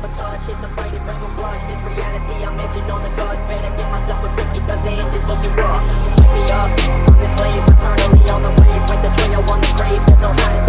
a touch, hit the fight and rebel rush. This reality I'm edging on the cusp. Better get myself a grip because the end is looking rough. Wake me up, I'm the slave, eternally on the wave. With the trail on the grave, there's no hiding.